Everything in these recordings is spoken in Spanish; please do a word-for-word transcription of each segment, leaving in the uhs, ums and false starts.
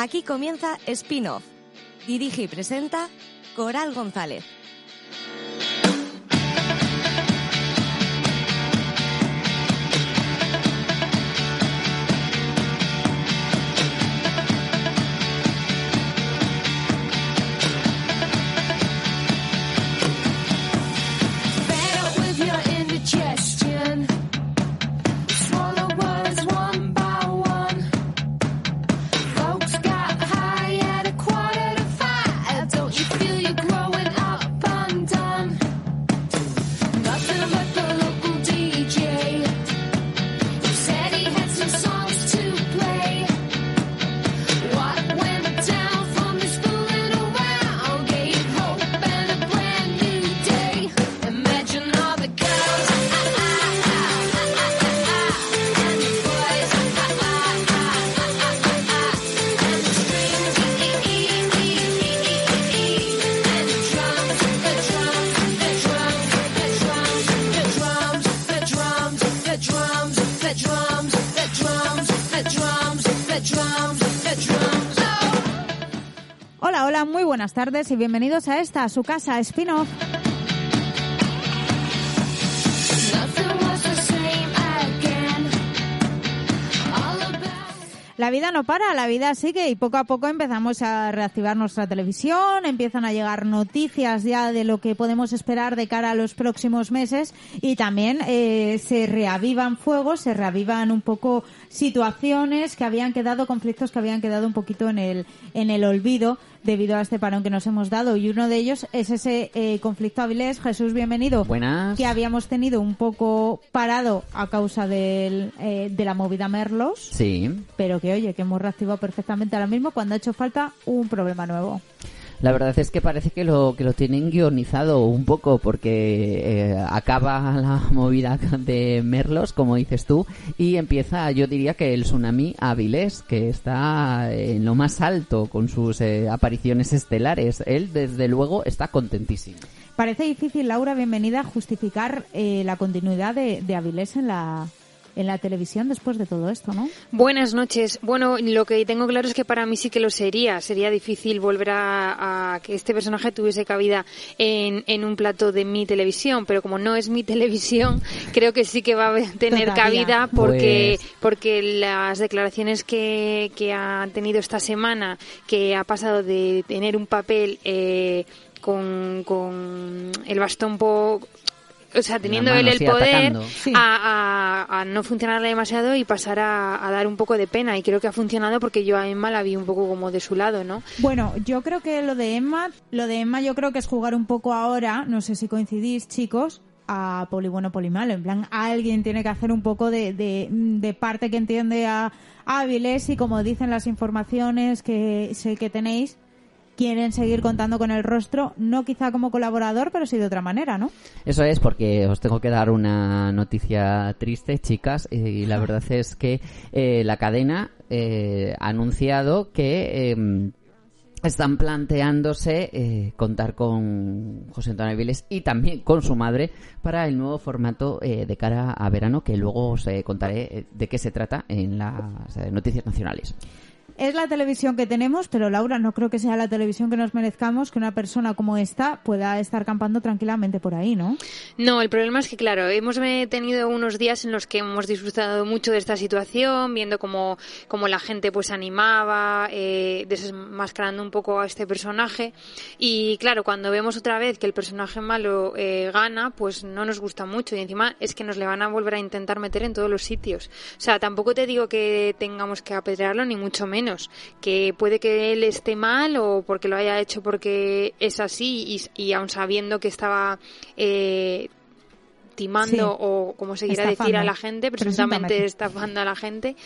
Aquí comienza Spin-Off. Dirige y presenta Coral González. Buenas tardes y bienvenidos a esta, a su casa, Spin-Off. La vida no para, la vida sigue y poco a poco empezamos a reactivar nuestra televisión, empiezan a llegar noticias ya de lo que podemos esperar de cara a los próximos meses y también eh, se reavivan fuegos, se reavivan un poco situaciones que habían quedado, conflictos que habían quedado un poquito en el en el olvido debido a este parón que nos hemos dado, y uno de ellos es ese eh, conflicto Avilés. Jesús, bienvenido. Buenas. Que habíamos tenido un poco parado a causa del, eh, de la movida Merlos. Sí. Pero que, oye, que hemos reactivado perfectamente ahora mismo cuando ha hecho falta un problema nuevo. La verdad es que parece que lo que lo tienen guionizado un poco porque eh, acaba la movida de Merlos, como dices tú, y empieza, yo diría que el tsunami Avilés, que está en lo más alto con sus eh, apariciones estelares. Él, desde luego, está contentísimo. Parece difícil, Laura, bienvenida, justificar eh, la continuidad de, de Avilés en la... en la televisión después de todo esto, ¿no? Buenas noches. Bueno, lo que tengo claro es que para mí sí que lo sería. Sería difícil volver a, a que este personaje tuviese cabida en, en un plato de mi televisión, pero como no es mi televisión, creo que sí que va a tener Todavía. cabida porque pues... porque las declaraciones que, que ha tenido esta semana, que ha pasado de tener un papel eh, con, con el bastón po O sea, teniendo él el poder sí. a, a, a no funcionarle demasiado y pasar a, a dar un poco de pena. Y creo que ha funcionado porque yo a Emma la vi un poco como de su lado, ¿no? Bueno, yo creo que lo de Emma, lo de Emma yo creo que es jugar un poco ahora, no sé si coincidís, chicos, a poli bueno, poli malo. En plan, alguien tiene que hacer un poco de, de, de parte que entiende a, a Avilés, y como dicen las informaciones que sé que tenéis, quieren seguir contando con el rostro, no quizá como colaborador, pero sí de otra manera, ¿no? Eso es, porque os tengo que dar una noticia triste, chicas, y la verdad es que eh, la cadena eh, ha anunciado que eh, están planteándose eh, contar con José Antonio Avilés y también con su madre para el nuevo formato eh, de cara a verano, que luego os eh, contaré de qué se trata en las eh, noticias nacionales. Es la televisión que tenemos, pero Laura, no creo que sea la televisión que nos merezcamos que una persona como esta pueda estar campando tranquilamente por ahí, ¿no? No, el problema es que, claro, hemos tenido unos días en los que hemos disfrutado mucho de esta situación, viendo cómo, cómo la gente pues animaba, eh, desmascarando un poco a este personaje, y claro, cuando vemos otra vez que el personaje malo eh, gana, pues no nos gusta mucho, y encima es que nos le van a volver a intentar meter en todos los sitios. O sea, tampoco te digo que tengamos que apedrearlo, ni mucho menos. Que puede que él esté mal o porque lo haya hecho porque es así y, y aun sabiendo que estaba eh, timando sí. o como se quiera estafando. decir a la gente, presuntamente estafando a la gente,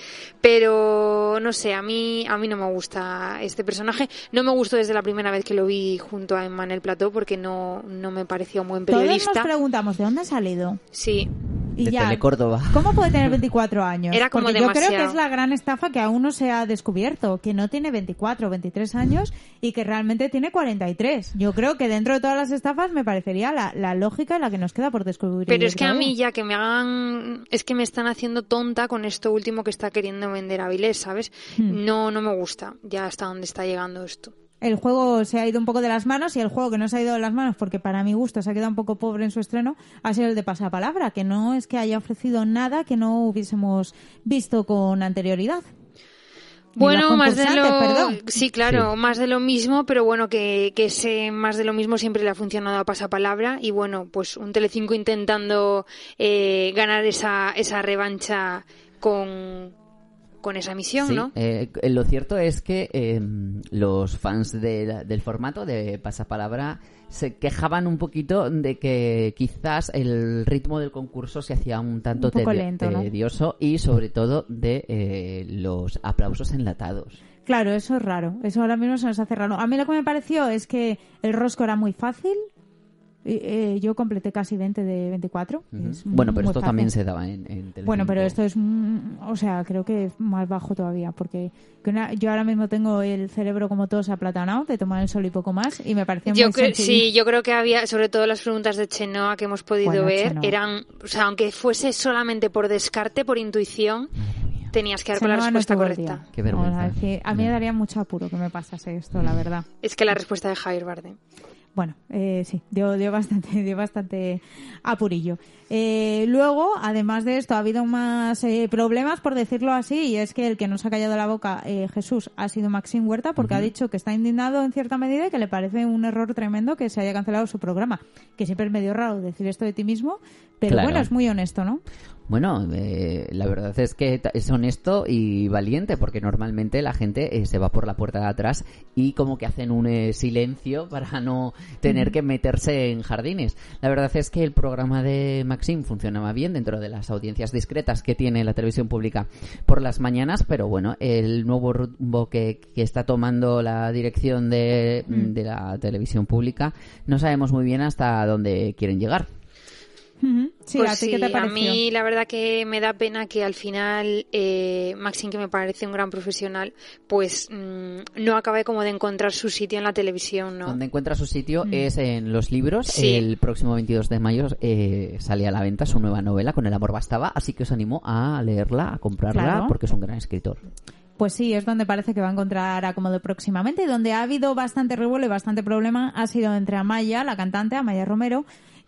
pero no sé, a mí a mí no me gusta este personaje, no me gustó desde la primera vez que lo vi junto a Emma en el plató porque no, no me pareció un buen periodista. Todos nos preguntamos, ¿de dónde ha salido? Sí. Y de ya, Telecórdoba. ¿cómo puede tener veinticuatro años? Era como Porque yo demasiado. creo que es la gran estafa que aún no se ha descubierto, que no tiene veinticuatro o veintitrés años y que realmente tiene cuarenta y tres. Yo creo que dentro de todas las estafas me parecería la, la lógica y la que nos queda por descubrir. Pero es que a todavía. mí ya que me hagan... Es que me están haciendo tonta con esto último que está queriendo vender Avilés, ¿sabes? Hmm. No, no me gusta ya hasta dónde está llegando esto. El juego se ha ido un poco de las manos y el juego que no se ha ido de las manos, porque para mi gusto se ha quedado un poco pobre en su estreno, ha sido el de Pasapalabra, que no es que haya ofrecido nada que no hubiésemos visto con anterioridad. Bueno, más de lo... Perdón. Sí, claro, Sí. más de lo mismo, pero bueno, que, que ese más de lo mismo siempre le ha funcionado a Pasapalabra y bueno, pues un Telecinco intentando eh, ganar esa, esa revancha con... con esa misión, Sí, ¿no? eh, lo cierto es que eh, los fans de- del formato de Pasapalabra se quejaban un poquito de que quizás el ritmo del concurso se hacía un tanto Un poco tedi- lento, ¿no? tedioso y sobre todo de eh, los aplausos enlatados. Claro, eso es raro. Eso ahora mismo se nos hace raro. A mí lo que me pareció es que el rosco era muy fácil. Eh, eh, yo completé casi veinte de veinticuatro. Ujú. Es Bueno, pero muy esto fácil. también se daba en, en Telecinco. Bueno, pero esto es, mm, o sea, creo que es más bajo todavía, porque que una- yo ahora mismo tengo el cerebro como todos aplatanado de tomar el sol y poco más, y me pareció Yo muy creo, sencillo. sí, yo creo que había, sobre todo las preguntas de Chenoa que hemos podido Bueno, ver, Chenoa. eran, o sea, aunque fuese solamente por descarte, por intuición, Madre mía. tenías que dar con la Chenoa no respuesta tuvo el correcta. día. Qué vergüenza. Vamos a decir, a mí me Ya. daría mucho apuro que me pasase esto, la verdad. Es que la respuesta de Javier Bardem. Bueno, eh, sí, dio, dio bastante, dio bastante apurillo. Eh, luego, además de esto, ha habido más eh, problemas, por decirlo así, y es que el que nos ha callado la boca, eh, Jesús, ha sido Maxim Huerta, porque ha dicho que está indignado en cierta medida y que le parece un error tremendo que se haya cancelado su programa. Que siempre es medio raro decir esto de ti mismo, pero Claro. bueno, es muy honesto, ¿no? Bueno, eh, la verdad es que ta- es honesto y valiente, porque normalmente la gente eh, se va por la puerta de atrás y como que hacen un eh, silencio para no tener que meterse en jardines. La verdad es que el programa de Maxim funcionaba bien dentro de las audiencias discretas que tiene la televisión pública por las mañanas, pero bueno, el nuevo rumbo que, que está tomando la dirección de, Mm. de la televisión pública, no sabemos muy bien hasta dónde quieren llegar. Ujú. Sí, Pues ¿a ti sí, qué te a pareció? mí la verdad que me da pena que al final eh, Maxim, que me parece un gran profesional, pues mm, no acabe como de encontrar su sitio en la televisión, ¿no? Donde encuentra su sitio Mm. es en los libros. Sí. El próximo veintidós de mayo eh, sale a la venta su nueva novela, Con el amor bastaba, así que os animo a leerla, a comprarla, Claro. porque es un gran escritor. Pues sí, es donde parece que va a encontrar acomodo próximamente. Y donde ha habido bastante revuelo y bastante problema ha sido entre Amaya, la cantante, Amaya Romero,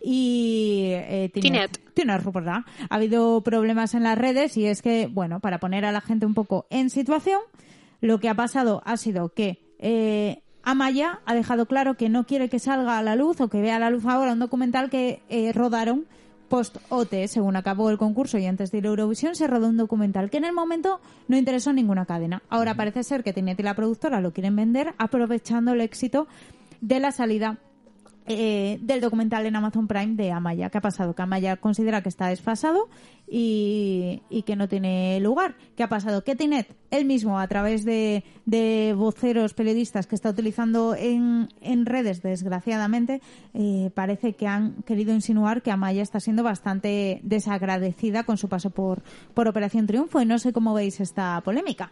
y eh, Tinet. Tinet Rupert. Ha habido problemas en las redes y es que, bueno, para poner a la gente un poco en situación, lo que ha pasado ha sido que eh, Amaya ha dejado claro que no quiere que salga a la luz o que vea a la luz ahora un documental que eh, rodaron post-O T, según acabó el concurso y antes de ir a Eurovisión, se rodó un documental que en el momento no interesó a ninguna cadena. Ahora parece ser que Tinet y la productora lo quieren vender aprovechando el éxito de la salida eh, del documental en Amazon Prime de Amaya. ¿Qué ha pasado? Que Amaya considera que está desfasado y, y que no tiene lugar. ¿Qué ha pasado? Que Tinet, él mismo, a través de, de voceros periodistas que está utilizando en, en redes, desgraciadamente, eh, parece que han querido insinuar que Amaya está siendo bastante desagradecida con su paso por, por Operación Triunfo, y no sé cómo veis esta polémica.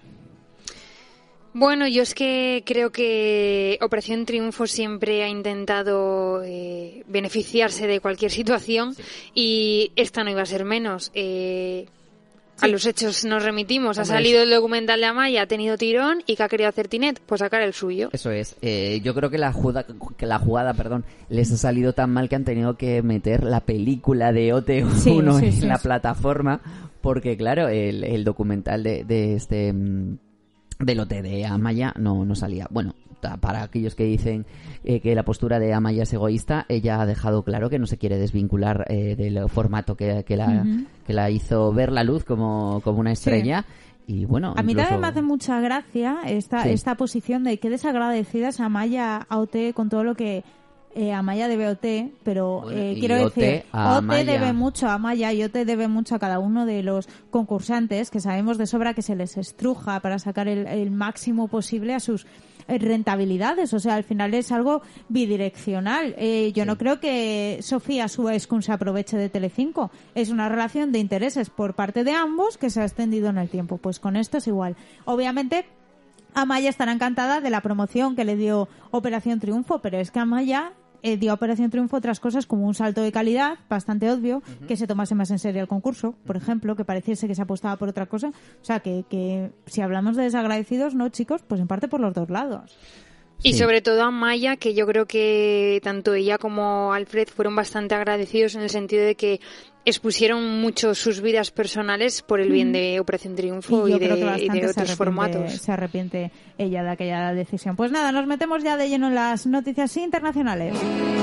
Bueno, yo es que creo que Operación Triunfo siempre ha intentado eh, beneficiarse de cualquier situación y esta no iba a ser menos. Eh, A los hechos nos remitimos. Ha Hombre, salido el documental de Amaya, ha tenido tirón, y ¿qué ha querido hacer Tinet? Pues sacar el suyo. Eso es. Eh, yo creo que la jugada, que la jugada, perdón, les ha salido tan mal que han tenido que meter la película de O T uno Sí, sí, en sí, la sí. plataforma, porque claro, el, el documental de, de este mm, del O T de Amaya no, no salía. Bueno, ta- para aquellos que dicen eh, que la postura de Amaya es egoísta, ella ha dejado claro que no se quiere desvincular eh, del formato que, que, la, Ujú. que la hizo ver la luz como, como una estrella. Y bueno, A mí incluso- también me hace mucha gracia esta, Sí. esta posición de qué desagradecida es Amaya a O T con todo lo que eh, Amaya debe a O T, pero Bueno, eh, y quiero O T decir, a O T Amaya. debe mucho a Amaya y O T debe mucho a cada uno de los concursantes, que sabemos de sobra que se les estruja para sacar el, el máximo posible a sus rentabilidades. O sea, al final es algo bidireccional. Eh, yo Sí. no creo que Sofía Suárez se aproveche de Telecinco. Es una relación de intereses por parte de ambos que se ha extendido en el tiempo. Pues con esto es igual. Obviamente, Amaya estará encantada de la promoción que le dio Operación Triunfo, pero es que Amaya eh, dio a Operación Triunfo otras cosas como un salto de calidad bastante obvio, uh-huh. que se tomase más en serio el concurso, por ejemplo, que pareciese que se apostaba por otra cosa. O sea, que, que si hablamos de desagradecidos, no, chicos, pues en parte por los dos lados. Y Sí. sobre todo a Maya, que yo creo que tanto ella como Alfred fueron bastante agradecidos en el sentido de que expusieron mucho sus vidas personales por el bien de Operación Triunfo y, yo y, creo que de, y bastante de se otros arrepiente- formatos. Se arrepiente ella de aquella decisión. Pues nada, nos metemos ya de lleno en las noticias internacionales.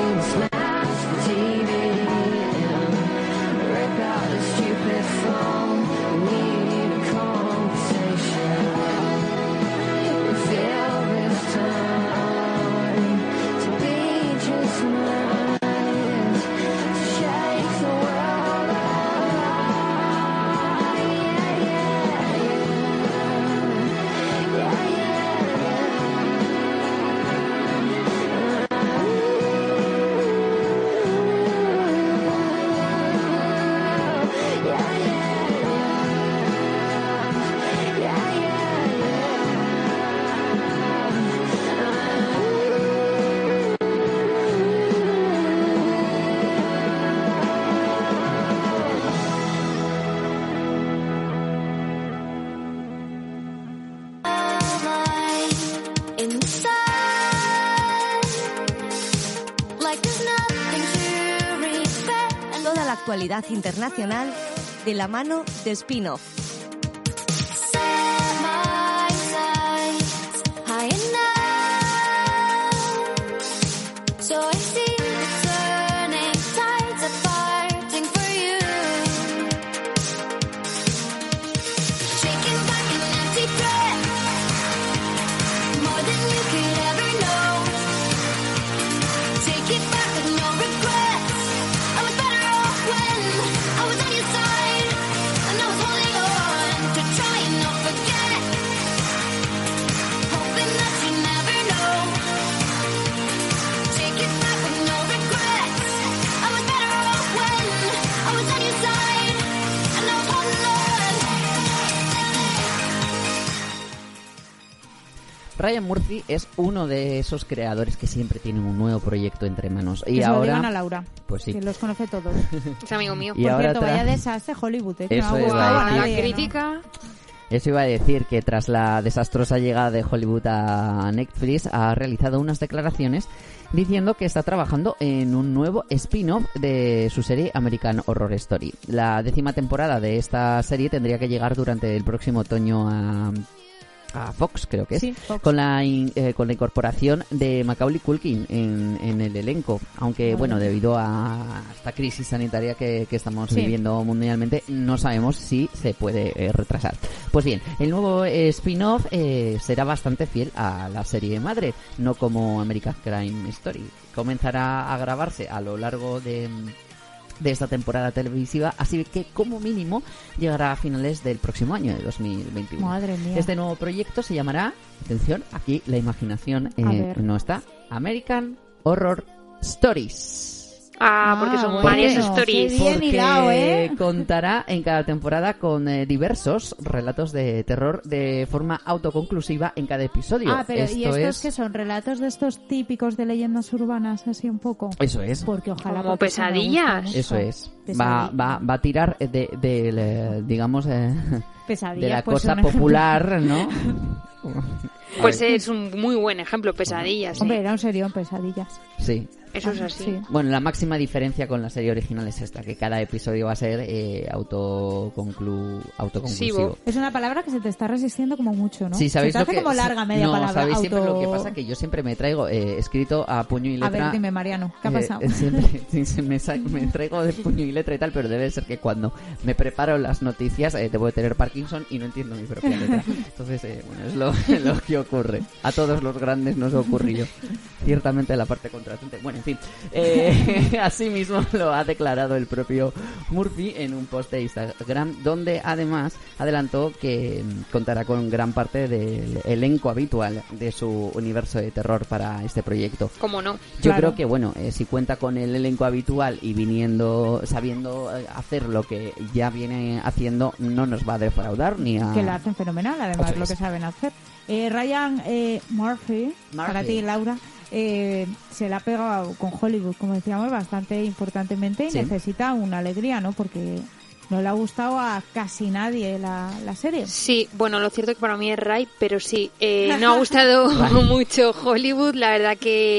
Toda la actualidad internacional de la mano de Spin-Off. Ryan Murphy es uno de esos creadores que siempre tienen un nuevo proyecto entre manos. Y que se lo ahora, digan a Laura, pues sí. que los conoce todos. Es amigo mío. Y Por ahora cierto, tra- vaya desastre Hollywood, eh, que Eso no ha iba a gustado a decir. La nadie, ¿no? crítica. Eso iba a decir que tras la desastrosa llegada de Hollywood a Netflix ha realizado unas declaraciones diciendo que está trabajando en un nuevo spin-off de su serie American Horror Story. La décima temporada de esta serie tendría que llegar durante el próximo otoño a... a Fox, creo que es, Sí, Fox. con la in- eh, con la incorporación de Macaulay Culkin en, en el elenco, aunque Vale. bueno, debido a esta crisis sanitaria que, que estamos Sí. viviendo mundialmente, no sabemos si se puede eh, retrasar. Pues bien, el nuevo eh, spin-off eh, será bastante fiel a la serie madre, no como American Crime Story. Comenzará a grabarse a lo largo de de esta temporada televisiva, así que como mínimo llegará a finales del próximo año, de dos mil veintiuno. Madre mía. Este nuevo proyecto se llamará, atención, aquí la imaginación eh, A ver. no está, American Horror Stories. Ah, porque son bueno, varias qué stories. bien Porque hilado, ¿eh? contará en cada temporada con eh, diversos relatos de terror de forma autoconclusiva en cada episodio. Ah, pero ¿y Esto estos es... que son? ¿Relatos de estos típicos de leyendas urbanas, así un poco? Eso es. Porque ojalá... Como porque eso me gusta pesadillas. mucho. Eso es. Va, Pesadillas. va, va a tirar de, de, de, digamos, eh, Pesadillas, de la pues, cosa un ejemplo. popular, ¿no? Pues es un muy buen ejemplo, pesadillas. Hombre, ¿eh? era un serio en pesadillas. Sí. Eso es así. Sí. Bueno, la máxima diferencia con la serie original es esta, que cada episodio va a ser eh, autoconclu... autoconclusivo. Es una palabra que se te está resistiendo como mucho, ¿no? Sí, ¿sabéis se te lo hace que como larga media no, palabra. ¿sabéis auto... siempre lo que pasa? Que yo siempre me traigo eh, escrito a puño y A letra. ver, dime, Mariano, ¿qué ha eh, pasado? siempre sí, se me, sa- me traigo de puño y letra y tal, pero debe ser que cuando me preparo las noticias eh, debo de tener Parkinson y no entiendo mi propia letra. Entonces, eh, bueno, es lo, lo que ocurre. A todos los grandes nos ocurrió. Ciertamente la parte contrastante. Bueno, en fin. Eh, así mismo lo ha declarado el propio Murphy en un post de Instagram, donde además adelantó que contará con gran parte del elenco habitual de su universo de terror para este proyecto. ¿Cómo no? Yo Claro. creo que, bueno, eh, si cuenta con el elenco habitual y viniendo, sabiendo eh, hacer lo que ya viene haciendo, no nos va a defraudar ni a... Que lo hacen fenomenal, además, Eso lo es. que saben hacer. Eh, Ryan eh, Murphy, para Murphy. ti, Laura, eh, se la ha pegado con Hollywood, como decíamos, bastante importantemente y Sí. necesita una alegría, ¿no? Porque no le ha gustado a casi nadie la, la serie. Sí, bueno, lo cierto que para mí es Ray, pero sí, eh, no ha gustado mucho Hollywood, la verdad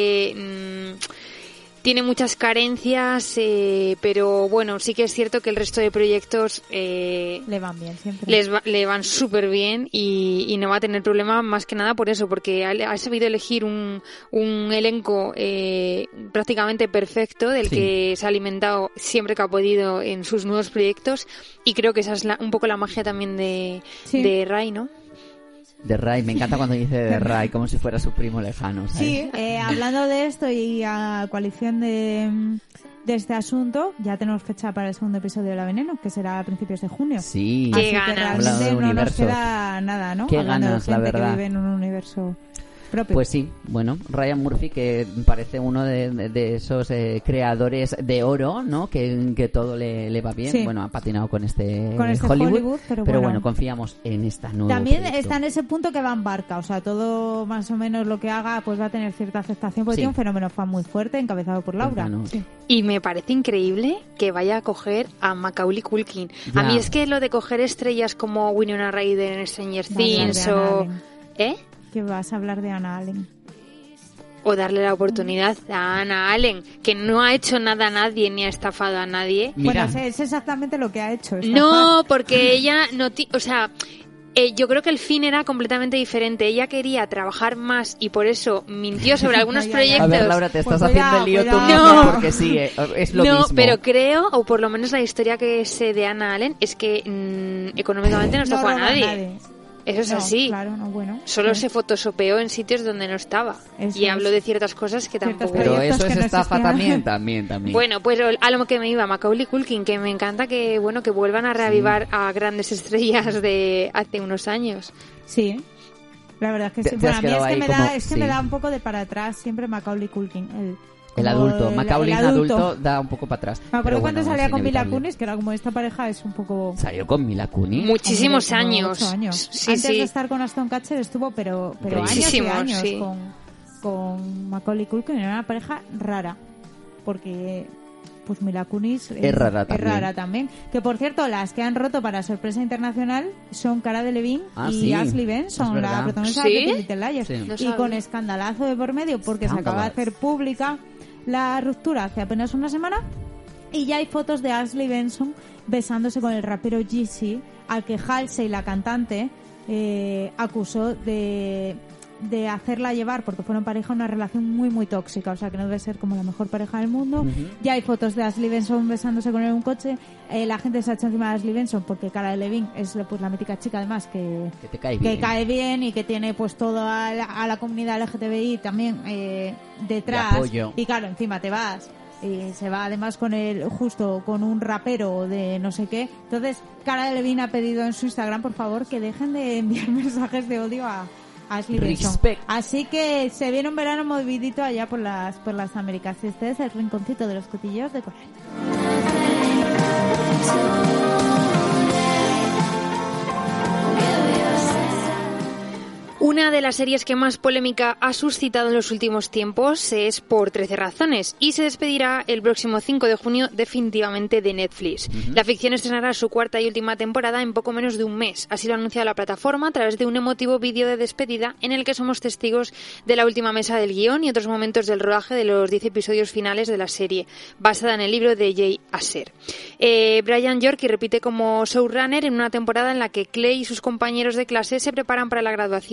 que mmm, tiene muchas carencias, eh, pero bueno, sí que es cierto que el resto de proyectos eh, Le van bien siempre. les va- le van súper bien y, y no va a tener problema más que nada por eso, porque ha, ha sabido elegir un, un elenco eh, prácticamente perfecto del Sí. que se ha alimentado siempre que ha podido en sus nuevos proyectos y creo que esa es la- un poco la magia también de, Sí. de Ray, ¿no? De Ray, me encanta cuando dice de Ray, como si fuera su primo lejano, ¿sabes? Sí, eh, hablando de esto y a coalición de, de este asunto, ya tenemos fecha para el segundo episodio de La Veneno, que será a principios de junio. Sí. Qué Así que ganas. Hablando realmente de no nos universos. queda nada, ¿no? Qué Hablando ganas, de la gente verdad. que vive en un universo propio. Pues sí, bueno, Ryan Murphy, que parece uno de, de- de esos eh, creadores de oro, ¿no? Que, que todo le, le va bien. Sí. Bueno, ha patinado con este, Con este Hollywood, Hollywood, pero bueno. confiamos en esta nueva. También está en ese punto que va en barca, o sea, todo más o menos lo que haga pues va a tener cierta aceptación porque Sí. tiene un fenómeno fan muy fuerte encabezado por Laura. Cuéntanos. Sí. Y me parece increíble que vaya a coger a Macaulay Culkin. Ya. A mí es que lo de coger estrellas como Winona Ryder en Stranger Va a hablar Things de Anna o... Allen. ¿Eh? Que vas a hablar de Anna Allen. O darle la oportunidad a Anna Allen, que no ha hecho nada a nadie ni ha estafado a nadie. Mira. Bueno, es, es exactamente lo que ha hecho. estafar. No, porque ella no... ti- O sea, eh, yo creo que el fin era completamente diferente. Ella quería trabajar más y por eso mintió sobre algunos Ya, ya, ya. proyectos. A ver, Laura, te Pues estás haciendo el lío tú cuidado, misma cuidado. porque sí, eh, es lo no, mismo. pero creo, o por lo menos la historia que sé de Anna Allen, es que mm, económicamente no estafó a roba nadie. Eso es No, así. Claro, no, bueno. Solo Sí. se photoshopeó en sitios donde no estaba. Eso y es. habló de ciertas cosas que Ciertos tampoco... Pero proyectos eso es que no estafa existían. también, también, también. Bueno, pues a lo que me iba, Macaulay Culkin, que me encanta que bueno que vuelvan a reavivar a grandes estrellas de hace unos años. Sí. La verdad es que Te- sí. te Bueno, has a mí es quedado que, ahí me como- da, es que sí. me da un poco de para atrás siempre Macaulay Culkin. El, el como adulto, el- Macaulay el en adulto da un poco para atrás. Me acuerdo pero cuando bueno, salía es con Mila inevitable. Kunis, que era como esta pareja es un poco... Salió con Mila Kunis. Muchísimos Hombre, como años. ocho años. Sí, Antes sí. de estar con Aston Catcher estuvo, pero, pero años y Muchísimos, años sí. con, con Macaulay Culkin. Era una pareja rara, porque pues Mila Kunis Es rara también. es rara también. Que por cierto, las que han roto para sorpresa internacional son Cara Delevingne Ah, y sí, Ashley es Benson, verdad. la protagonista ¿Sí? de Pretty Little Liars. Sí. No Y sabía. con escandalazo de por medio, porque se acaba de Escándalo. hacer pública la ruptura hace apenas una semana. Y ya hay fotos de Ashley Benson besándose con el rapero Yeezy, al que Halsey, la cantante, eh, acusó de, de hacerla llevar, porque fueron pareja, una relación muy, muy tóxica. O sea, que no debe ser como la mejor pareja del mundo. Ujú. Ya hay fotos de Ashley Benson besándose con él en un coche. Eh, la gente se ha hecho encima de Ashley Benson porque Cara Delevingne es pues, la mítica chica, además, que Que te cae que bien. cae bien y que tiene pues toda la, a la comunidad L G T B I también eh, detrás. De apoyo. Y claro, encima te vas y se va además con el justo con un rapero de no sé qué. Entonces, Cara Delevingne ha pedido en su Instagram, por favor, que dejen de enviar mensajes de odio a a Ashley Benson. Respect. Así que se viene un verano movidito allá por las por las Américas. Este es el rinconcito de los cotilleos de Coral. Una de las series que más polémica ha suscitado en los últimos tiempos es Por trece razones y se despedirá el próximo cinco de junio definitivamente de Netflix. Uh-huh. La ficción estrenará su cuarta y última temporada en poco menos de un mes. Así lo ha anunciado la plataforma a través de un emotivo vídeo de despedida en el que somos testigos de la última mesa del guión y otros momentos del rodaje de los diez episodios finales de la serie, basada en el libro de Jay Asher. Eh, Brian Yorkie repite como showrunner en una temporada en la que Clay y sus compañeros de clase se preparan para la graduación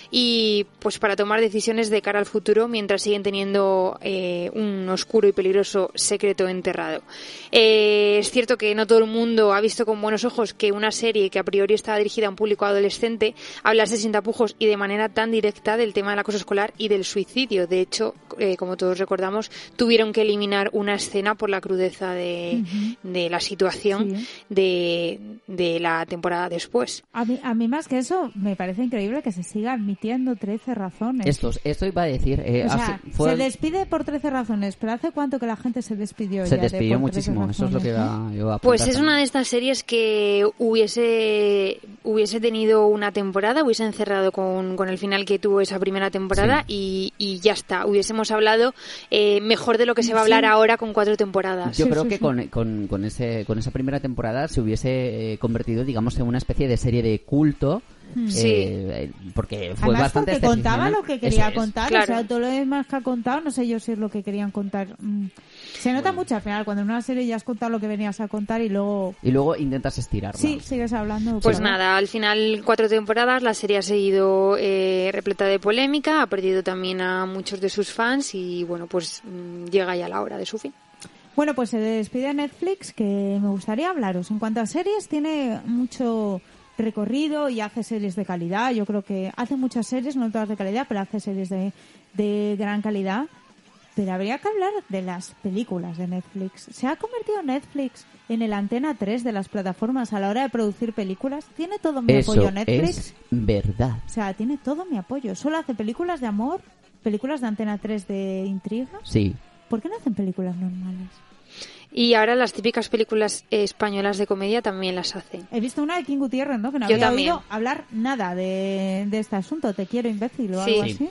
y pues para tomar decisiones de cara al futuro mientras siguen teniendo eh, un oscuro y peligroso secreto enterrado. Eh, es cierto que no todo el mundo ha visto con buenos ojos que una serie que a priori está dirigida a un público adolescente hablase sin tapujos y de manera tan directa del tema del acoso escolar y del suicidio. De hecho, eh, como todos recordamos, tuvieron que eliminar una escena por la crudeza de, uh-huh. de la situación sí. de, de la temporada después. A mí, a mí más que eso me parece increíble que se siga admitiendo trece razones. Esto, esto iba a decir... Eh, o sea, hace, fue... se despide por trece razones, pero ¿hace cuánto que la gente se despidió? Se ya despidió de muchísimo, eso es lo que iba, iba a apuntar. Pues es también. una de estas series que hubiese hubiese tenido una temporada, hubiese encerrado con, con el final que tuvo esa primera temporada sí. y, y ya está, hubiésemos hablado eh, mejor de lo que se va a hablar sí. ahora con cuatro temporadas. Yo sí, creo sí, que sí. Con, con, con, ese, con esa primera temporada se hubiese eh, convertido, digamos, en una especie de serie de culto. Sí. Eh, porque fue Además, bastante porque contaba lo que quería es, contar, claro. o sea, todo lo demás que ha contado, no sé yo si es lo que querían contar. Se nota bueno. mucho al final, cuando en una serie ya has contado lo que venías a contar y luego... Y luego intentas estirarlo. Sí, sigues hablando. Pues claro. nada, al final cuatro temporadas, la serie ha seguido eh, repleta de polémica, ha perdido también a muchos de sus fans y bueno, pues mmm, llega ya la hora de su fin. Bueno, pues se despide Netflix, que me gustaría hablaros. En cuanto a series, tiene mucho recorrido y hace series de calidad. Yo creo que hace muchas series, no todas de calidad, pero hace series de, de gran calidad. Pero habría que hablar de las películas de Netflix. ¿Se ha convertido Netflix en el Antena tres de las plataformas a la hora de producir películas? Tiene todo mi Eso apoyo Netflix. Es verdad. O sea, tiene todo mi apoyo. Solo hace películas de amor, películas de Antena tres de intriga. Sí. ¿Por qué no hacen películas normales? Y ahora las típicas películas españolas de comedia también las hacen. He visto una de King Gutiérrez, ¿no? Que no Yo había también. oído hablar nada de, de este asunto. Te quiero, imbécil, o sí. algo así.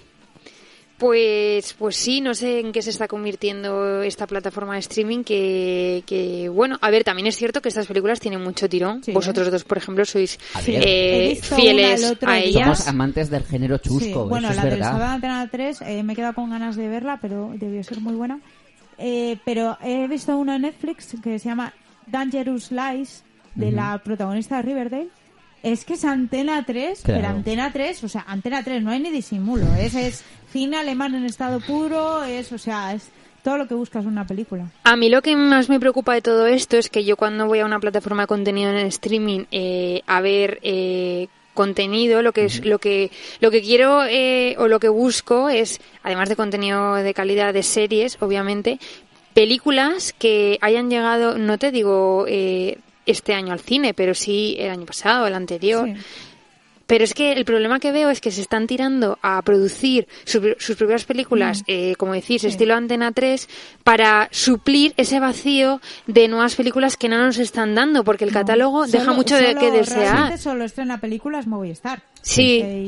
Pues, pues sí, no sé en qué se está convirtiendo esta plataforma de streaming que, que, bueno, a ver, también es cierto que estas películas tienen mucho tirón. Sí, Vosotros ¿eh? dos, por ejemplo, sois eh, fieles a ellas. Somos amantes del género chusco, sí. Bueno, eso la es del verdad. sábado de Antena tres eh, me he quedado con ganas de verla, pero debió ser muy buena. Eh, pero he visto una en Netflix que se llama Dangerous Lies, de uh-huh. la protagonista de Riverdale. Es que es Antena tres, claro. pero Antena tres, o sea, Antena tres, no hay ni disimulo. Es, es cine alemán en estado puro, es, o sea, es todo lo que buscas en una película. A mí lo que más me preocupa de todo esto es que yo cuando voy a una plataforma de contenido en streaming eh, a ver eh, contenido, lo que es, lo que lo que quiero eh, o lo que busco es, además de contenido de calidad de series, obviamente, películas que hayan llegado, no te digo eh, este año al cine, pero sí el año pasado, el anterior. Sí. Pero es que el problema que veo es que se están tirando a producir su, sus propias películas, mm. eh, como decís, sí. estilo Antena tres, para suplir ese vacío de nuevas películas que no nos están dando, porque el no. catálogo solo, deja mucho de que desear. Realmente solo estrena películas Movistar. Sí. Eh,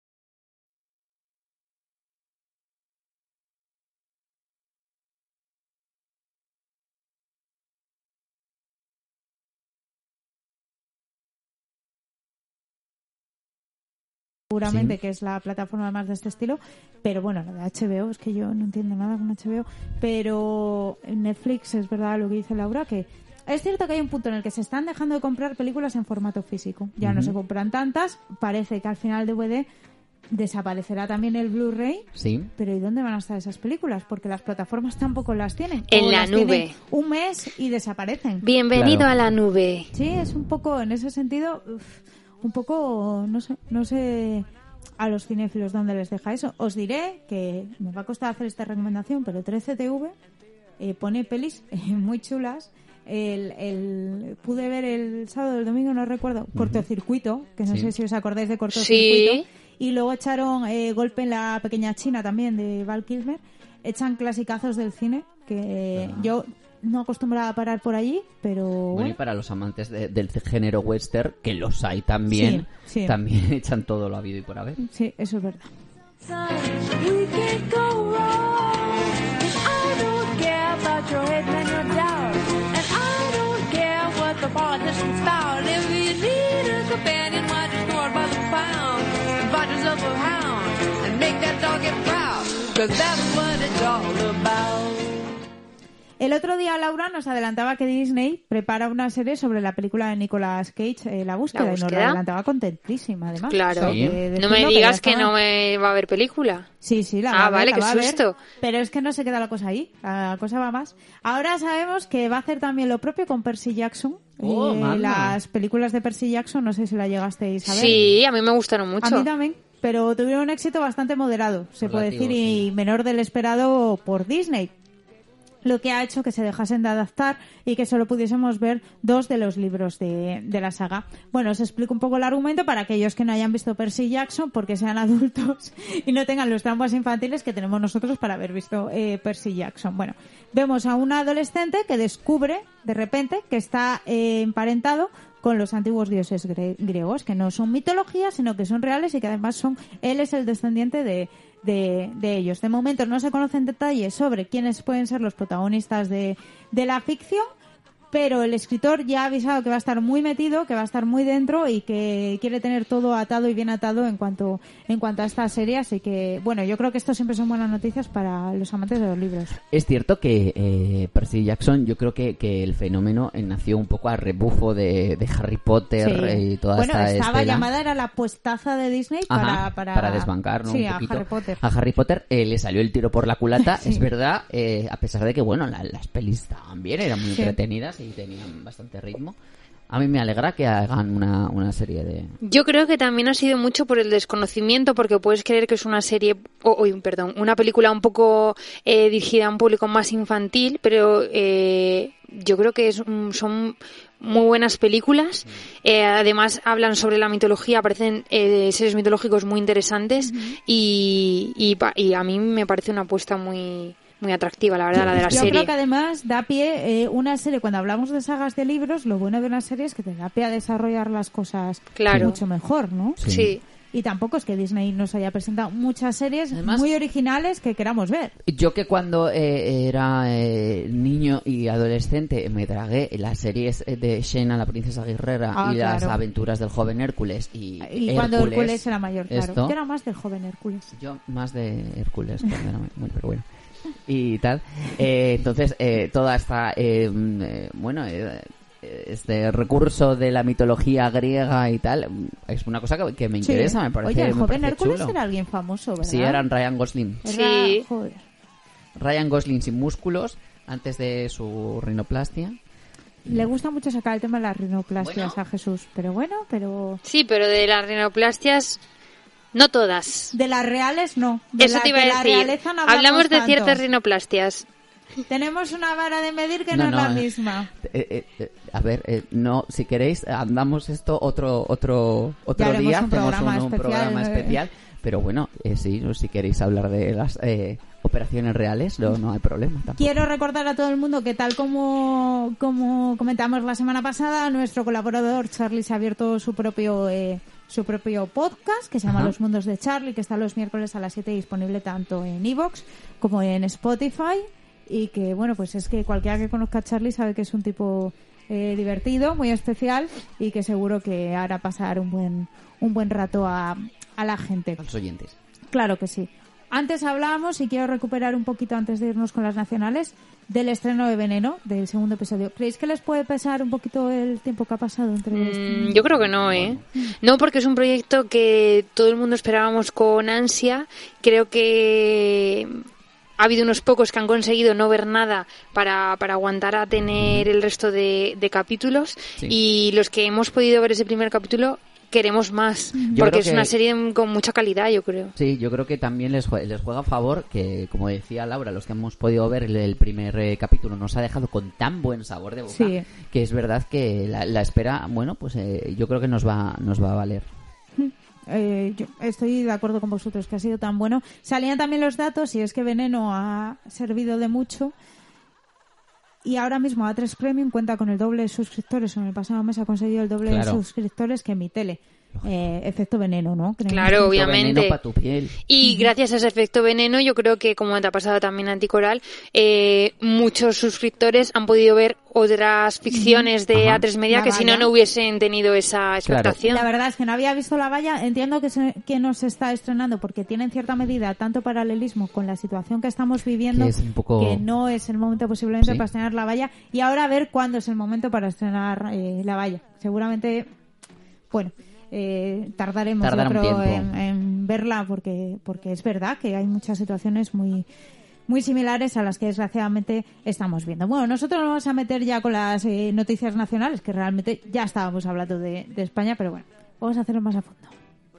seguramente sí. que es la plataforma más de este estilo, pero bueno, la de H B O, es que yo no entiendo nada con H B O, pero Netflix es verdad lo que dice Laura, que es cierto que hay un punto en el que se están dejando de comprar películas en formato físico, ya uh-huh. no se compran tantas, parece que al final D V D desaparecerá también el Blu-ray, sí. pero ¿y dónde van a estar esas películas? Porque las plataformas tampoco las tienen. En o la las nube. Un mes y desaparecen. Bienvenido claro. a la nube. Sí, es un poco, en ese sentido... Uf, un poco, no sé, no sé a los cinéfilos dónde les deja eso. Os diré que me va a costar hacer esta recomendación, pero trece T V eh, pone pelis eh, muy chulas. El, el pude ver el sábado o el domingo, no recuerdo, uh-huh. Cortocircuito, que no sí. sé si os acordáis de Cortocircuito. Sí. Y luego echaron eh, Golpe en la pequeña China también, de Val Kilmer. Echan clasicazos del cine, que uh-huh. yo... no acostumbrada a parar por allí, pero... Bueno, bueno. y para los amantes de, del género western, que los hay también, sí, sí. también echan todo lo habido y por haber. Sí, eso es verdad. El otro día Laura nos adelantaba que Disney prepara una serie sobre la película de Nicolas Cage, eh, La Búsqueda, ¿La y nos Búsqueda? la adelantaba contentísima, además. Claro. Sí. de No me decirlo, digas que, ya no estaba- me va a haber película. Sí, sí, la Ah, va a ver, vale, la qué va a ver. susto. Pero es que no se queda la cosa ahí, la cosa va más. Ahora sabemos que va a hacer también lo propio con Percy Jackson. Oh, Eh, manda. las películas de Percy Jackson, no sé si la llegasteis a ver. Sí, a mí me gustaron A mucho. mí también, pero tuvieron un éxito bastante moderado, se puede Relativo, decir, y menor del esperado por Disney. Lo que ha hecho que se dejasen de adaptar y que solo pudiésemos ver dos de los libros de, de la saga. Bueno, os explico un poco el argumento para aquellos que no hayan visto Percy Jackson, porque sean adultos y no tengan los traumas infantiles que tenemos nosotros para haber visto eh, Percy Jackson. Bueno, vemos a un adolescente que descubre, de repente, que está eh, emparentado con los antiguos dioses gre- griegos, que no son mitología, sino que son reales y que además son, él es el descendiente de, de, de ellos. De momento no se conocen detalles sobre quiénes pueden ser los protagonistas de, de la ficción, pero el escritor ya ha avisado que va a estar muy metido, que va a estar muy dentro y que quiere tener todo atado y bien atado en cuanto en cuanto a esta serie. Así que, bueno, yo creo que esto siempre son buenas noticias para los amantes de los libros. Es cierto que eh, Percy Jackson, yo creo que, que el fenómeno eh, nació un poco a rebufo de, de Harry Potter Sí. eh, y toda bueno, esta estaba estela. llamada, era la puestaza de Disney para, Ajá, para, desbancar, ¿no? sí, un poquito. a Harry Potter. A Harry Potter eh, le salió el tiro por la culata, Sí. es verdad, eh, a pesar de que, bueno, la- las pelis estaban bien, eran muy Sí. entretenidas y tenían bastante ritmo. A mí me alegra que hagan una, una serie de... Yo creo que también ha sido mucho por el desconocimiento, porque puedes creer que es una serie, o o, perdón, una película un poco eh, dirigida a un público más infantil, pero eh, yo creo que es, un- son muy buenas películas. Eh, además hablan sobre la mitología, aparecen eh, seres mitológicos muy interesantes y, y, pa- y a mí me parece una apuesta muy muy atractiva, la verdad, la de la Yo serie. creo que además da pie eh, una serie, cuando hablamos de sagas de libros, lo bueno de una serie es que te da pie a desarrollar las cosas Claro. mucho mejor, ¿no? Sí. Sí. Y tampoco es que Disney nos haya presentado muchas series Además- muy originales que queramos ver. Yo que cuando eh, era eh, niño y adolescente me tragué las series de Xena, la princesa guerrera, Ah, y las claro. aventuras del joven Hércules y, Y cuando Hércules era mayor, claro. esto, Yo era más del joven Hércules. yo más de Hércules cuando era muy, pero bueno, y tal. Eh, entonces eh, toda esta eh, mm, eh, bueno eh, este recurso de la mitología griega y tal es una cosa que, que me Sí. interesa, me parece, Oye, el me joven parece Hércules chulo. era alguien famoso, ¿verdad? Sí, eran Ryan Gosling. Era- Sí. joder. Ryan Gosling sin músculos antes de su rinoplastia. Le gusta mucho sacar el tema de las rinoplastias Bueno. a Jesús, pero bueno, pero Sí, pero de las rinoplastias, no todas. de las reales no. De Eso la- te iba a de la decir. realeza no Hablamos de tanto. ciertas rinoplastias. Tenemos una vara de medir que no, No, es no, la eh. misma. Eh, eh, eh, a ver, eh, no, si queréis, andamos esto otro otro otro Ya haremos día, un hacemos programa un, un especial, programa eh. especial, pero bueno, eh, sí, no, si queréis hablar de las eh, operaciones reales, no, no hay problema tampoco. Quiero recordar a todo el mundo que tal como, como comentamos la semana pasada, nuestro colaborador Charlie se ha abierto su propio eh, su propio podcast que se llama Ajá. Los Mundos de Charlie, que está los miércoles a las siete, disponible tanto en iVoox como en Spotify, y que bueno, pues es que cualquiera que conozca a Charlie sabe que es un tipo eh, divertido, muy especial, y que seguro que hará pasar un buen un buen rato a, a la gente. A los oyentes. Claro que sí. Antes hablábamos, y quiero recuperar un poquito antes de irnos con las nacionales, del estreno de Veneno, del segundo episodio. ¿Creéis que les puede pesar un poquito el tiempo que ha pasado entre Mm, yo creo que no, ¿eh? No, porque es un proyecto que todo el mundo esperábamos con ansia. Creo que ha habido unos pocos que han conseguido no ver nada para, para aguantar a tener el resto de, de capítulos. Sí. Y los que hemos podido ver ese primer capítulo queremos más, Yo porque creo es que- una serie con mucha calidad, yo creo. Sí, yo creo que también les, jue- les juega a favor que, como decía Laura, los que hemos podido ver el, el primer eh, capítulo nos ha dejado con tan buen sabor de boca, Sí. que es verdad que la, la espera, bueno, pues eh, yo creo que nos va, nos va a valer. Eh, yo estoy de acuerdo con vosotros que ha sido tan bueno. Salían también los datos, y es que Veneno ha servido de mucho. Y ahora mismo A tres Premium cuenta con el doble de suscriptores. En el pasado mes ha conseguido el doble Claro. de suscriptores que mi tele. eh, efecto veneno, ¿no? Creemos claro, que... obviamente. Veneno para tu piel. Y gracias a ese efecto veneno, yo creo que, como te ha pasado también a ti, Coral, eh, muchos suscriptores han podido ver otras ficciones de Ajá. A tres Media La que si no, Valla. no hubiesen tenido esa expectación. La verdad es que no había visto La Valla. Entiendo que, se, que no se está estrenando porque tiene en cierta medida tanto paralelismo con la situación que estamos viviendo Que es un poco- que no es el momento posiblemente Sí. para estrenar La Valla. Y ahora a ver cuándo es el momento para estrenar eh, La Valla. Seguramente, bueno, eh, tardaremos Tardará yo un creo tiempo. en, en verla porque porque es verdad que hay muchas situaciones muy muy similares a las que desgraciadamente estamos viendo. Bueno, nosotros nos vamos a meter ya con las eh, noticias nacionales, que realmente ya estábamos hablando de, de España, pero bueno, vamos a hacerlo más a fondo.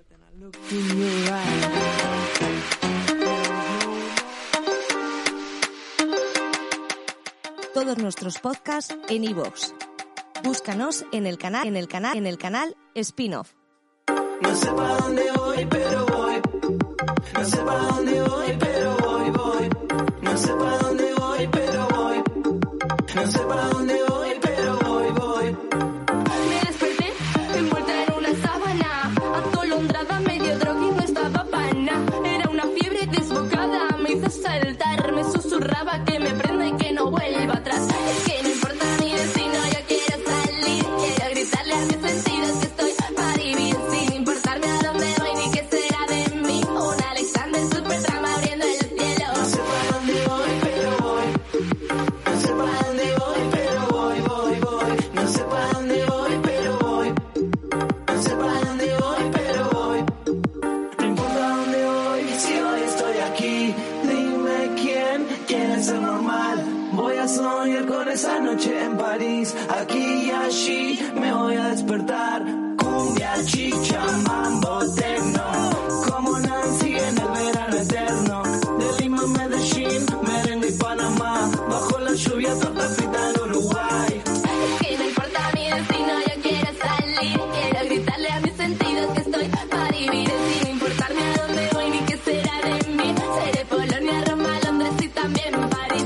Todos nuestros podcasts en iVoox. Búscanos en el canal, en el canal, en el canal Spin-off. No sé para dónde voy, pero voy. No sé para dónde voy, pero voy, voy. No sé para dónde voy, pero voy. No sé para dónde voy, pero voy, voy. Me desperté envuelta en una sábana, atolondrada, medio droga y no estaba pana. Era una fiebre desbocada, me hizo saltar, me susurraba que me prenda y que no vuelva atrás. Es que no importa mi destino, yo quiero salir, quiero gritarle a mis sentidos que estoy para vivir sin importarme a dónde voy ni qué será de mí. Un Alexander Supertramp abriendo el cielo. No sé para dónde voy, pero voy. No sé para dónde voy, pero voy, voy, voy. No sé para dónde voy, pero voy. No sé para dónde voy, pero voy. No importa dónde voy, si hoy estoy aquí. Dime quién quiere ser normal. Voy a soñar con esa noche en París. Aquí y allí me voy a despertar. Cumbia, chicha, mambo, tecno. Como Nancy en el verano eterno. De Lima a Medellín, merengue y Panamá. Bajo la lluvia, torta frita en Uruguay. Es que no importa mi destino, yo quiero salir, quiero gritarle a mis sentidos que estoy para vivir sin importarme a dónde voy ni qué será de mí. Seré Polonia, Roma, Londres y también París.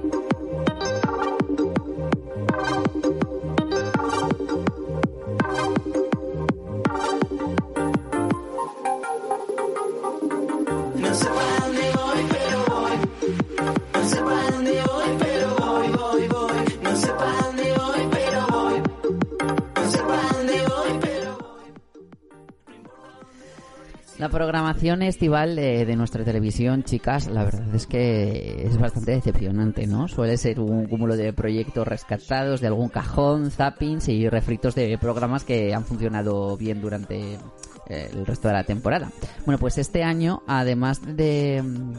No sé para dónde voy, pero voy. No sé para dónde voy, pero voy, voy, voy. No sé para dónde voy, pero voy. No sé para dónde voy, pero voy. La programación estival de, de nuestra televisión, chicas, la verdad es que es bastante decepcionante, ¿no? Suele ser un cúmulo de proyectos rescatados de algún cajón, zappings y refritos de programas que han funcionado bien durante eh, el resto de la temporada. Bueno, pues este año, además de...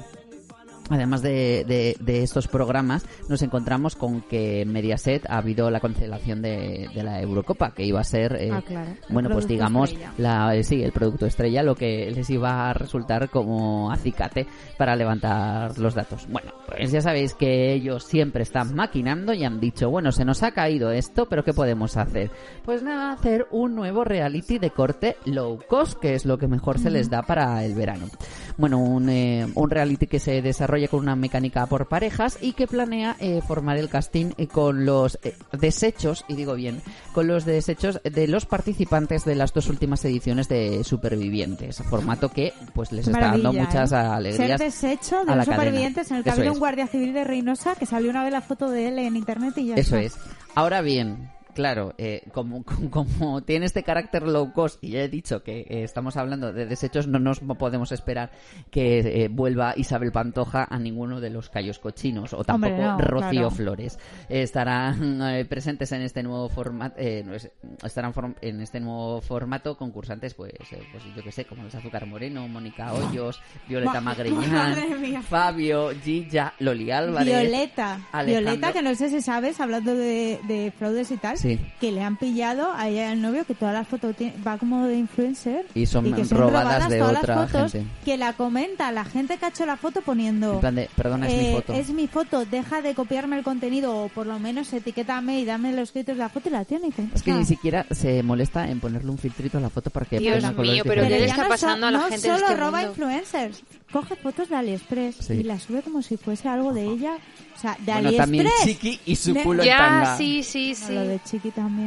Además de, de, de estos programas, nos encontramos con que en Mediaset ha habido la cancelación de, de la Eurocopa, que iba a ser, eh, Ah, claro. El bueno, pues producto digamos, estrella. la, eh, sí, el producto estrella, lo que les iba a resultar como acicate para levantar los datos. Bueno, pues ya sabéis que ellos siempre están maquinando y han dicho, bueno, se nos ha caído esto, pero ¿qué podemos hacer? Pues nada, hacer un nuevo reality de corte low cost, que es lo que mejor se les da para el verano. Bueno, un, eh, un reality que se desarrolla con una mecánica por parejas y que planea eh, formar el casting eh, con los eh, desechos, y digo bien, con los desechos de los participantes de las dos últimas ediciones de Supervivientes, formato que pues les está Maravilla, dando muchas ¿eh? alegrías. Ser desecho a de la los cadena. supervivientes en el que Eso había es. un guardia civil de Reynosa que salió una vez la foto de él en internet y ya Eso está. es. Ahora bien, claro, eh, como, como, como tiene este carácter low cost, y ya he dicho que eh, estamos hablando de desechos, no nos podemos esperar que eh, vuelva Isabel Pantoja a ninguno de los callos cochinos, o tampoco Hombre, no, Rocío claro. Flores. Eh, estarán eh, presentes en este nuevo formato, eh, no es- estarán form- en este nuevo formato concursantes, pues, eh, pues yo que sé, como los Azúcar Moreno, Mónica Hoyos, Violeta Ma- Magriñán, madre mía. Fabio, Gilla, Loli Álvarez. Violeta, Alejandro- Violeta, que no sé si sabes, hablando de, de fraudes y tal, Sí. que le han pillado a ella y al novio, que todas las fotos tiene- va como de influencer Y son que robadas de todas otra las fotos, gente. que la comenta la gente que ha hecho la foto poniendo En plan de, perdona, es mi eh, foto. es mi foto, deja de copiarme el contenido o por lo menos etiquétame y dame los créditos de la foto y la tiene. Es que ni siquiera se molesta en ponerle un filtrito a la foto para que Dios ponga colores mío, pero diferentes. ¿qué le ya está no pasando so- a la no gente en solo este roba mundo? influencers, coge fotos de AliExpress Sí. y las sube como si fuese algo de ella. O sea, de Bueno, AliExpress. también Chiqui y su Ne- culo en Ya, tanga. sí, sí, No, sí. lo de Chiqui también.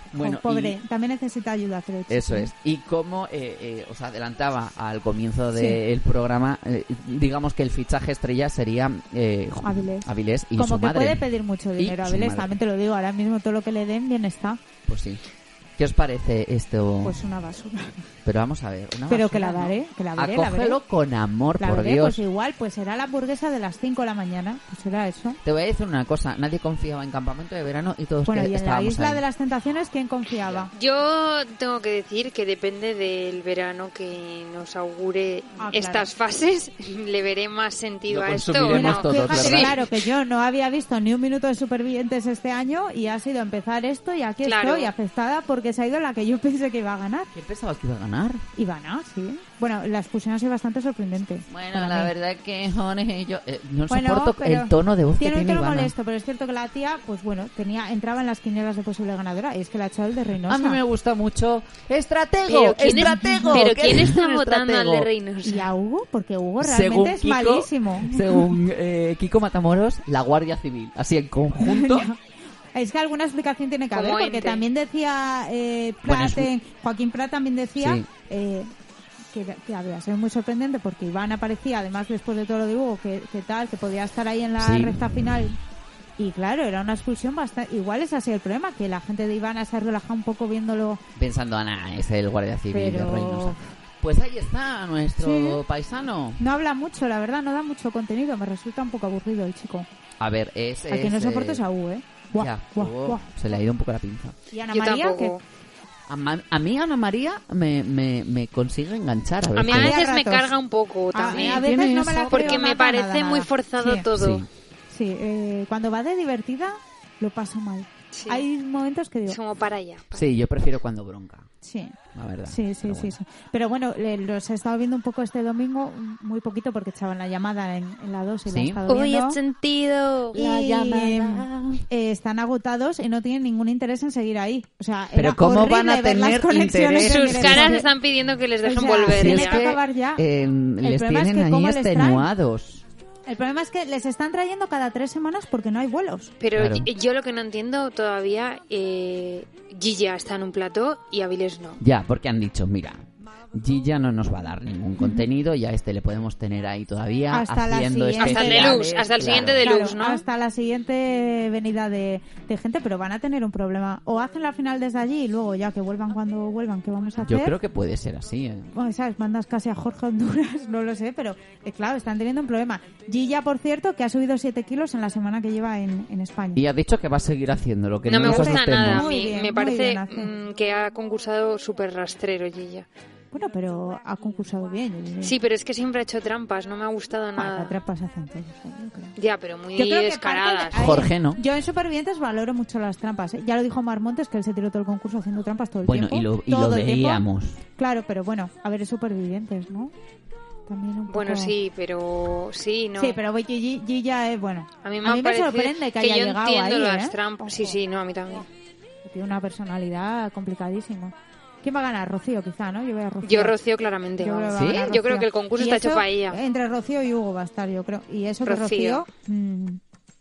Bueno, Oh, pobre, y- también necesita ayuda, creo. chico. Eso es. Y como eh, eh, os adelantaba al comienzo del programa, eh, digamos que el fichaje estrella sería eh, Jo- Avilés. Avilés y Como su que madre. puede pedir mucho Y dinero a su Avilés, madre. también te lo digo, ahora mismo todo lo que le den bien está. Pues sí. ¿Qué os parece esto? Pues una basura. Pero vamos a ver. Una Pero que basura, la ¿no? daré, que la veré, la veré. Acógelo con amor, La por veré, Dios. pues igual, pues será la hamburguesa de las cinco de la mañana, pues será eso. Te voy a decir una cosa. Nadie confiaba en Campamento de Verano y todos Bueno, que y en la estábamos Isla ahí. de las Tentaciones, ¿quién confiaba? Yo tengo que decir que depende del verano que nos augure Ah, claro. estas fases. ¿Le veré más sentido Lo a esto o consumiremos no? todos, Fíjate, ¿verdad? claro, que yo no había visto ni un minuto de Supervivientes este año y ha sido empezar esto y aquí Claro. estoy afectada porque se ha ido la que yo pensé que iba a ganar. ¿Quién pensaba que iba a ganar? Ivana, sí. Bueno, la expulsión ha sido bastante sorprendente. Bueno, para la mí. verdad que Jorge, yo eh, no Bueno, soporto pero el tono de voz que tiene un tiene tono Ivana. molesto, pero es cierto que la tía, pues bueno, tenía entraba en las quinielas de posible ganadora y es que la ha echado el de Reynosa. A mí me gusta mucho. ¡Estratego! Pero ¿quién, es- ¡Estratego! pero ¿Qué ¿quién es está un votando al de estratego? Reynosa? Y a Hugo, porque Hugo Según realmente es Kiko- malísimo. Según eh, Kiko Matamoros, la Guardia Civil. Así en conjunto. Es que alguna explicación tiene que haber, Como porque ente. también decía eh, Bueno, Prat, es- en- Joaquín Prat también decía Sí. eh, que, que había sido muy sorprendente porque Iván aparecía, además después de todo lo de Hugo, que, que tal, que podía estar ahí en la Sí. recta final. Y claro, era una expulsión bastante... Igual es así el problema, que la gente de Ivana se ha relajado un poco viéndolo. Pensando, Ana, es el Guardia Civil Pero- de Reynosa. Pues ahí está nuestro Sí. paisano. No habla mucho, la verdad, no da mucho contenido. Me resulta un poco aburrido el chico. A ver, es... A quien no es, soporto eh, es a Hugo, ¿eh? Guau, ya, guau, Hugo guau. se le ha ido un poco la pinza. Y Ana Yo María, tampoco. que A, ma- a mí Ana María me, me, me consigue enganchar. A, A mí a veces. veces me ratos. carga un poco a, también. a veces tiene no me la eso. creo Porque me nada, parece nada, muy nada. forzado Sí. todo. Sí. Sí, eh, cuando va de divertida lo paso mal. Sí. Hay momentos que digo, Es como para allá. Sí, yo prefiero cuando bronca, sí, la verdad. sí, sí, Pero sí, bueno. sí. Pero bueno, le- los he estado viendo un poco este domingo, muy poquito porque echaban la llamada en, en la dos y la he Sí. estado Uy, viendo. he sentido. Y, La llamada. eh, están agotados y no tienen ningún interés en seguir ahí. O sea, Pero era ¿cómo horrible van a ver las tener conexiones interés? en Sus el caras estadio. están pidiendo que les dejen O sea, volver. Si tiene es que que acabar ya. eh, les problema es tienen que ahí cómo les traen. extenuados. El problema es que les están trayendo cada tres semanas porque no hay vuelos. Pero Claro. y- yo lo que no entiendo todavía, eh, Gilla está en un plató y Avilés no. Ya, porque han dicho, mira, Gilla no nos va a dar ningún contenido y a este le podemos tener ahí todavía Hasta la haciendo siguiente. Hasta el especiales, deluxe, hasta el claro. siguiente deluxe, Claro, ¿no? hasta la siguiente venida de, de gente, pero van a tener un problema. O hacen la final desde allí y luego ya que vuelvan cuando vuelvan, ¿qué vamos a hacer? Yo creo que puede ser así, ¿eh? Bueno, ¿sabes? Mandas casi a Jorge Honduras, no lo sé, pero eh, claro, están teniendo un problema. Gilla, por cierto, que ha subido siete kilos en la semana que lleva en, en España. Y ha dicho que va a seguir haciendo lo que No no, me nos gusta asustemos. nada a Muy mí. bien, Me muy parece bien hace. mm, que ha concursado súper rastrero Gilla. Bueno, pero ha concursado bien. yo diría. Sí, pero es que siempre ha hecho trampas. No me ha gustado Ah, nada. las trampas hacen todos, ¿eh? yo creo. Ya, pero muy Yo creo que descaradas. parte de- Jorge, ¿no? Yo en Supervivientes valoro mucho las trampas. ¿eh? Ya lo dijo Mar Montes, que él se tiró todo el concurso haciendo trampas todo el Bueno, tiempo. y lo, y todo lo el tiempo. veíamos. Claro, pero bueno, a ver, es Supervivientes, ¿no? También un Bueno, poco- sí, pero sí, no. Sí, pero Gigi, Gigi ya es, bueno. A mí me, parece sorprende que haya yo llegado entiendo ahí, las ¿eh? trampas. Sí, sí, no, a mí también. Tiene una personalidad complicadísima. ¿Quién va a ganar? Rocío, quizá, ¿no? Yo voy a Rocío. Yo Rocío claramente. Yo creo que vamos. va a ¿Sí? ganar Yo creo Rocío. que el concurso Y está hecho eso, para ella. Entre Rocío y Hugo va a estar, yo creo. Y eso que Rocío. Rocío... mm,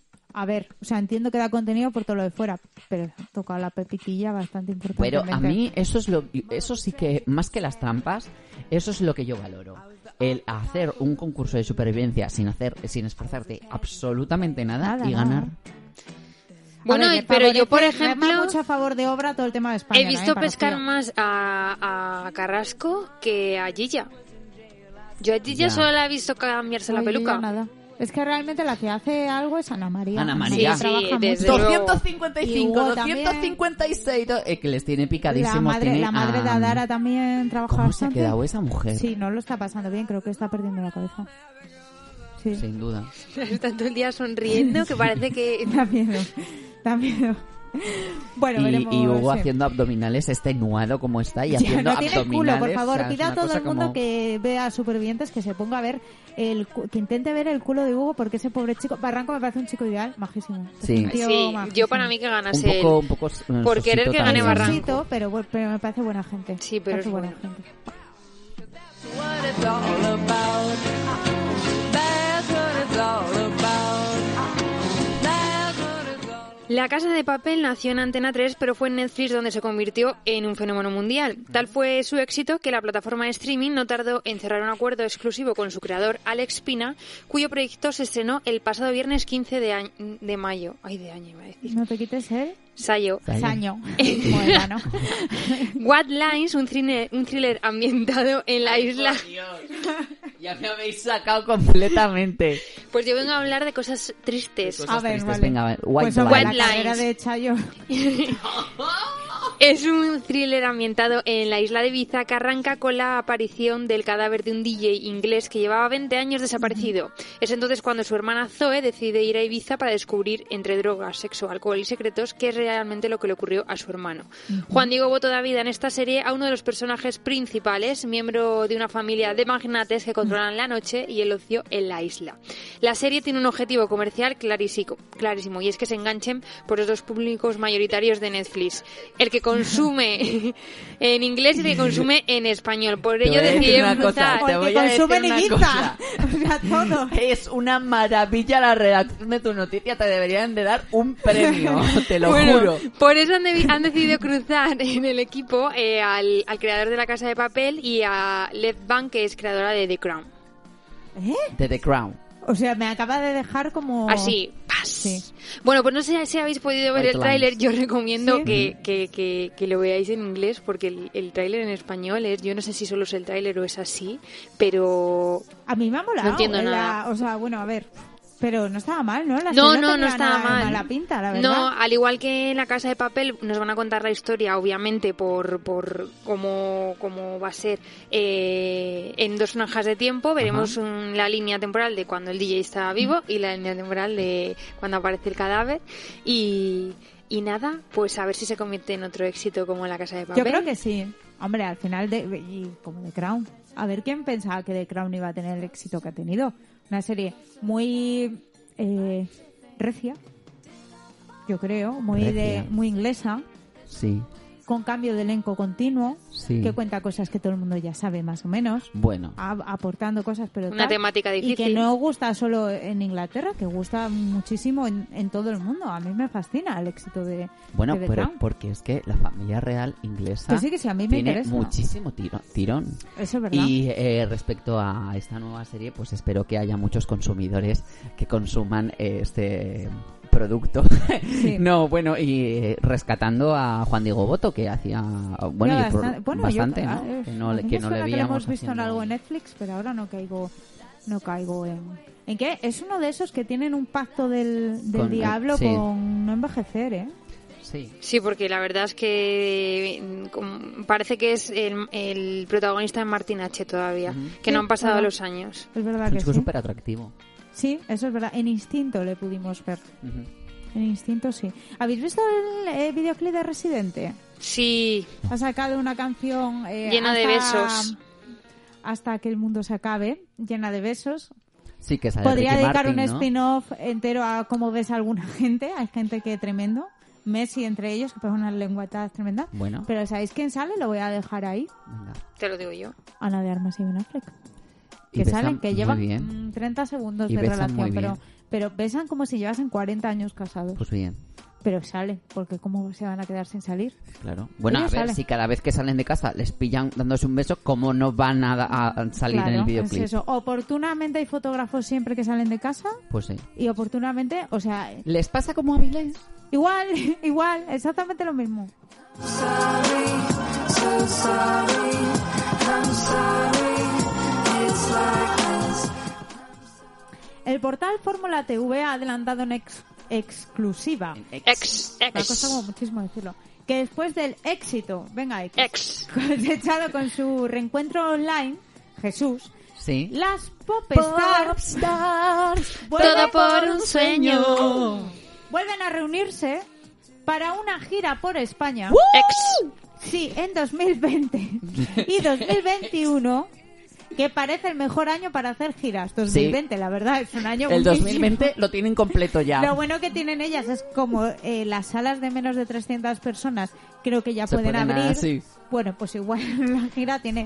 a ver, o sea, entiendo que da contenido por todo lo de fuera, pero ha tocado la pepitilla bastante importante. Pero a mí eso es lo eso sí que más que las trampas, eso es lo que yo valoro. El hacer un concurso de supervivencia sin hacer sin esforzarte absolutamente nada, Nada, y nada. ganar. Bueno, A ver, y- me pero yo, por favorece- me ejemplo, da mucho a favor de obra todo el tema de España. he visto ¿eh? Para pescar Rocío. más a, a Carrasco que a Gilla. Yo a Gilla Ya. solo la he visto cambiarse la Oye, peluca. yo nada. Es que realmente la que hace algo es Ana María. Ana Ana María. Sí, trabaja sí, mucho. desde luego. doscientos cincuenta y cinco, Y Hugo doscientos cincuenta y seis, do- eh, que les tiene La picadísimos. madre, tiene la madre de a- Adara también trabaja ¿Cómo se ha bastante. quedado esa mujer? Sí, no lo está pasando bien, creo que está perdiendo la cabeza. Sí, Sin duda. Está todo el día sonriendo que parece que... da miedo, da miedo. Bueno, Y, veremos. y Hugo sí. haciendo abdominales extenuado como está y Ya, haciendo no tiene abdominales. culo, por favor. o sea, es Pida a una todo cosa el mundo como- que vea Supervivientes que se ponga a ver el cu- que intente ver el culo de Hugo porque ese pobre chico, Barranco me parece un chico ideal, majísimo. Es Sí. un tío Sí, majísimo. yo para mí que un ganase poco, él. un poco eh, Por querer sosito que gane también. Barranco. Sosito, pero, bu- pero me parece buena gente. Sí, pero Parece es buena bueno. gente. What it's all about. That's what it's all about. That's what it's all about. La Casa de Papel nació en Antena tres, pero fue en Netflix donde se convirtió en un fenómeno mundial. Tal fue su éxito que la plataforma de streaming no tardó en cerrar un acuerdo exclusivo con su creador, Alex Pina, cuyo proyecto se estrenó el pasado viernes quince de, año, de mayo. Ay, de año iba a decir. No te quites el... Sayo. Saño. Bueno, ¿no? What Lines, un thriller, un thriller ambientado en la isla... Ya me habéis sacado completamente. Pues yo vengo a hablar de cosas tristes. De cosas a ver, tristes. vale. Venga, a ver. White Pues sobre Lines. la carrera de Chayo. Es un thriller ambientado en la isla de Ibiza que arranca con la aparición del cadáver de un D J inglés que llevaba veinte años desaparecido. Es entonces cuando su hermana Zoe decide ir a Ibiza para descubrir, entre drogas, sexo, alcohol y secretos, qué es realmente lo que le ocurrió a su hermano. Juan Diego Boto da vida en esta serie a uno de los personajes principales, miembro de una familia de magnates que controlan la noche y el ocio en la isla. La serie tiene un objetivo comercial clarísimo, clarísimo y es que se enganchen por los dos públicos mayoritarios de Netflix. El que consume en inglés y el que consume en español. Por ello decidí empezar. Te voy a decir consumen una Ibiza. cosa. O sea, todo. Es una maravilla la redacción de tu noticia. Te deberían de dar un premio, te lo Bueno, juro. por eso han, de- han decidido cruzar en el equipo eh, al, al creador de La Casa de Papel y a Lev Van, que es creadora de The Crown. ¿Eh? De The Crown. O sea, me acaba de dejar como... Así, ¡pas! Sí. Bueno, pues no sé si habéis podido ver White el tráiler. Lines. Yo recomiendo Sí. que, que, que, que lo veáis en inglés porque el, el tráiler en español es... Yo no sé si solo es el tráiler o es así, pero... A mí me ha molado. No entiendo la- nada. O sea, bueno, a ver... Pero no estaba mal, ¿no? La No, serie no, no tenía estaba nada de mal. mala pinta, la verdad. No, al igual que en La Casa de Papel, nos van a contar la historia, obviamente, por, por cómo, cómo va a ser eh, en dos franjas de tiempo. Veremos un- la línea temporal de cuando el D J está vivo y la línea temporal de cuando aparece el cadáver. Y, y nada, pues a ver si se convierte en otro éxito como La Casa de Papel. Yo creo que sí. Hombre, al final, de, y como The Crown. A ver, ¿quién pensaba que The Crown iba a tener el éxito que ha tenido? Una serie muy eh, recia, yo creo, muy Recia. de muy inglesa, Sí, con cambio de elenco continuo, sí. que cuenta cosas que todo el mundo ya sabe más o menos, Bueno, a- aportando cosas, pero Una tal, temática y que difícil. no gusta solo en Inglaterra, que gusta muchísimo en, en todo el mundo. A mí me fascina el éxito de, bueno, de The pero Crown. porque es que la familia real inglesa Que sí, que sí, a mí me tiene interesa. muchísimo tiro- tirón. Eso es verdad. Y eh, respecto a esta nueva serie, pues espero que haya muchos consumidores que consuman eh, este producto. Sí. No, bueno, y eh, rescatando a Juan Diego Boto, que hacía, bueno, Ya, y por- bastante, bueno, bastante, yo- ¿no? a ver, Que no, a le- mí que me no le suena que lo veíamos hemos visto en haciendo- algo en Netflix, pero ahora no caigo no caigo en... ¿En qué? Es uno de esos que tienen un pacto del, del Con, eh, diablo sí. con no envejecer, ¿eh? Sí. Sí, porque la verdad es que mm, com- parece que es el, el protagonista de Martin H. todavía, Ujú. que Sí, no han pasado verdad. los años. Es verdad Es un que chico sí. súper atractivo. Sí, eso es verdad. En Instinto le pudimos ver. Ujú. En Instinto sí. ¿Habéis visto el eh, videoclip de Residente? Sí, Ha sacado una canción eh, Llena de hasta- besos. Hasta que el mundo se acabe, llena de besos. Sí, que sale Podría Ricky dedicar Martin, un ¿no? spin-off entero a cómo ves a alguna gente. Hay gente que tremendo. Messi entre ellos, que pega unas lengüetas tremendas. Bueno. Pero ¿sabéis quién sale? Lo voy a dejar ahí. Venga. te lo digo yo. Ana de Armas y Ben Affleck. Y Que besan salen, que muy llevan bien. mm, treinta segundos Y de besan relación. muy Pero, bien. pero besan como si llevasen cuarenta años casados. Pues bien, Pero sale, porque ¿cómo se van a quedar sin salir? claro. Bueno, Ellos a ver, salen. si cada vez que salen de casa les pillan dándose un beso, ¿cómo no van a, a salir Claro, en el es videoclip? eso. Oportunamente hay fotógrafos siempre que salen de casa Pues sí. y oportunamente, o sea, ¿Les pasa como a Vilés? igual, igual, exactamente lo mismo. El portal Fórmula T V ha adelantado en ex- exclusiva, Ex, me ha ex, costado muchísimo decirlo, que después del éxito, venga, X, ex. cosechado con su reencuentro online, Jesús, Sí. las Pop Stars vuelven- Todo por un sueño. vuelven a reunirse para una gira por España. Ex. Sí, en dos mil veinte y dos mil veintiuno, que parece el mejor año para hacer giras. dos mil veinte, la verdad, es un año El buenísimo. dos mil veinte lo tienen completo ya. Lo bueno que tienen ellas es como eh, las salas de menos de trescientas personas creo que ya Se pueden pueden, abrir. ah, sí. Bueno, pues igual la gira tiene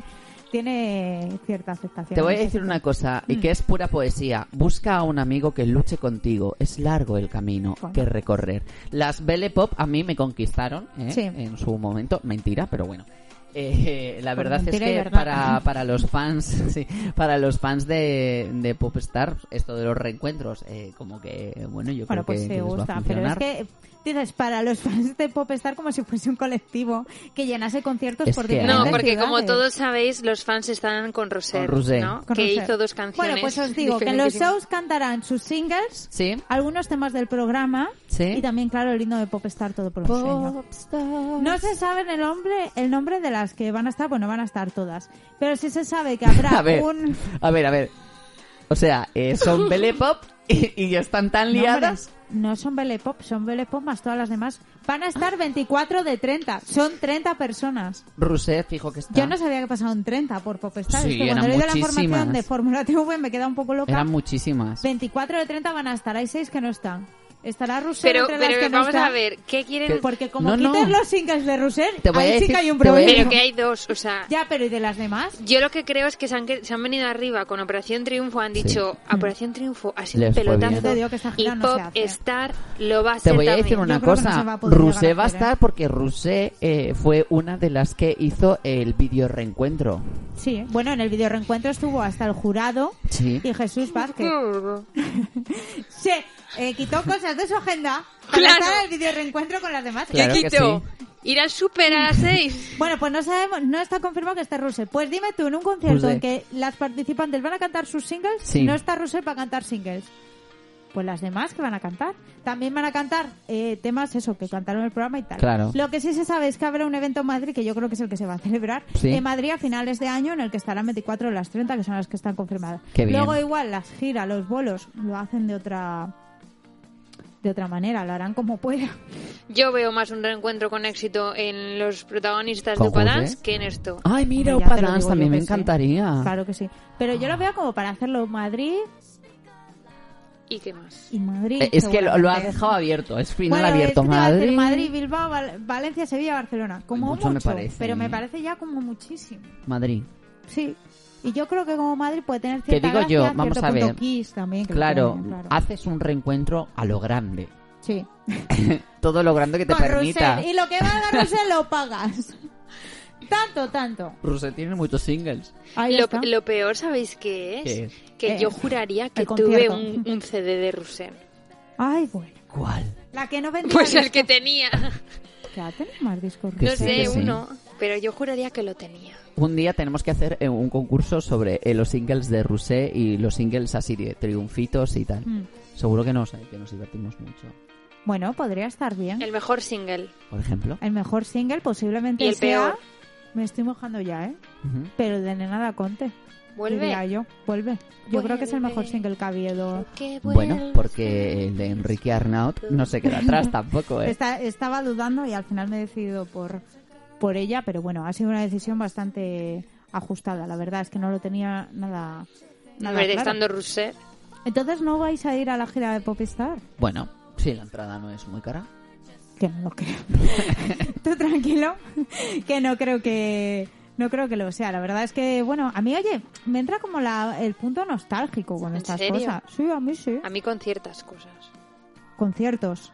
tiene cierta aceptación. Te voy a decir una cosa, y que es pura poesía. Busca a un amigo que luche contigo. Es largo el camino Bueno. que recorrer. Las Belle Pop a mí me conquistaron, ¿eh? Sí. En su momento. Mentira, pero bueno. Eh, la Por verdad es mentira y que verdad. para, para los fans sí, para los fans de, de Popstar, esto de los reencuentros, eh, como que, bueno, yo Bueno, creo pues que, sí, que les va a gusta, pero es funcionar. que dices, para los fans de Popstar como si fuese un colectivo que llenase conciertos Es por que- diferentes No, porque como ciudades. todos sabéis, los fans están con Roser, Con Roser. ¿no? Con que Roser. hizo dos canciones. Bueno, pues os digo que en los diferentísimas. shows cantarán sus singles, Sí, algunos temas del programa sí. y también, claro, el himno de Popstar todo por un sueño. Popstar. No se sabe el nombre, el nombre de las que van a estar, bueno, van a estar todas, pero sí se sabe que habrá A ver, un... a ver, a ver. O sea, eh, son Belle Pop y, y están tan No, liadas. hombre, no son Belle Pop, son Belle Pop más todas las demás. Van a estar veinticuatro de treinta, son treinta personas. Roser, fijo que está. Yo no sabía que pasaban treinta por Popstar. Sí, es que eran cuando he leído la muchísimas. información de Fórmula T V me queda un poco loca. Eran muchísimas. veinticuatro de treinta van a estar, hay seis que no están. Estará Roser Pero, entre las pero que no vamos están. a ver, ¿qué quieren? Que- Porque como No, no. quites los singles de Roser, Te voy a ahí sí decir- que hay un te voy a problema. Pero que hay dos, o sea... Ya, pero ¿y de las demás? Yo lo que creo es que se han, que- se han venido arriba con Operación Triunfo, han dicho, Operación Triunfo ha sido Les un fue bien. pelotazo Yo te digo que esta y gira no se hace. Popstar lo va a Te ser voy a también. decir una Yo creo que no se va cosa. a poder Roser llegar a va a hacer, ¿eh? estar porque Roser eh, fue una de las que hizo el vídeo reencuentro. Sí, bueno, en el video reencuentro estuvo hasta el jurado Sí. y Jesús Vázquez. Se eh, quitó cosas de su agenda para Claro. estar en el video reencuentro con las demás. Claro ¿Qué que quitó? sí. Ir al súper a las seis. Bueno, pues no sabemos, no está confirmado que esté Russell. Pues dime tú, en un concierto Pues de- en que las participantes van a cantar sus singles, Sí. no está Russell para cantar singles. Pues las demás que van a cantar. También van a cantar eh, temas, eso, que cantaron en el programa y tal. Claro. Lo que sí se sabe es que habrá un evento en Madrid, que yo creo que es el que se va a celebrar, Sí. en Madrid a finales de año, en el que estarán veinticuatro de las treinta, que son las que están confirmadas. Qué bien. Luego igual las giras, los vuelos, lo hacen de otra de otra manera, lo harán como puedan. Yo veo más un reencuentro con éxito en los protagonistas ¿Con de Upadance José? que en esto. Ay, mira, Hombre, ya te lo Upadance digo también yo me que sí. encantaría. Claro que sí. Pero yo lo veo como para hacerlo en Madrid ¿Y qué más? y Madrid. Eh, es que lo, lo has seguramente. dejado abierto, es final Bueno, abierto. es que te iba a decir Madrid. Madrid, Bilbao, Val- Valencia, Sevilla, Barcelona. Como Mucho mucho, me parece. pero me parece ya como muchísimo. Madrid. Sí. Y yo creo que como Madrid puede tener Que cierta digo gracia, yo, cierto vamos a punto ver. kiss también, que le Claro, ponen, claro. haces un reencuentro a lo grande. Sí. Todo lo grande que te Con permita. Russell. Y lo que valga Russell lo pagas. Tanto, tanto. Russell tiene muchos singles. Ahí Lo, está. lo peor, ¿sabéis qué es? ¿Qué es? Que Eh, yo juraría que el tuve concierto. un, un C D de Roser. Ay, bueno. ¿Cuál? La que no vendía Pues el discos. que tenía. Ya tenemos más discos Que No sí, Russell. que sé, sí. uno. Pero yo juraría que lo tenía. Un día tenemos que hacer eh, un concurso sobre eh, los singles de Rousset y los singles así de triunfitos y tal. Mm. Seguro que nos, eh, que nos divertimos mucho. Bueno, podría estar bien. El mejor single. Por ejemplo. El mejor single posiblemente Y el sea... peor. Me estoy mojando ya, ¿eh? Ujú. Pero el de Nenada Conte. Vuelve. Diría yo. Vuelve. Yo creo que es el mejor Vuelve. single que ha habido. Que Bueno, vuelva. porque el de Enrique Arnaut no se queda atrás tampoco, ¿eh? Está- estaba dudando y al final me he decidido por, por ella, pero bueno, ha sido una decisión bastante ajustada. La verdad es que no lo tenía nada, nada Hombre, claro. estando Roser. Entonces, ¿no vais a ir a la gira de Popstar? Bueno, sí, la entrada no es muy cara. Que no lo creo. Tú tranquilo, que no creo que... No creo que lo sea. La verdad es que, bueno, a mí, oye, me entra como la, el punto nostálgico con ¿En estas serio? cosas. Sí, a mí sí. A mí con ciertas cosas. Conciertos.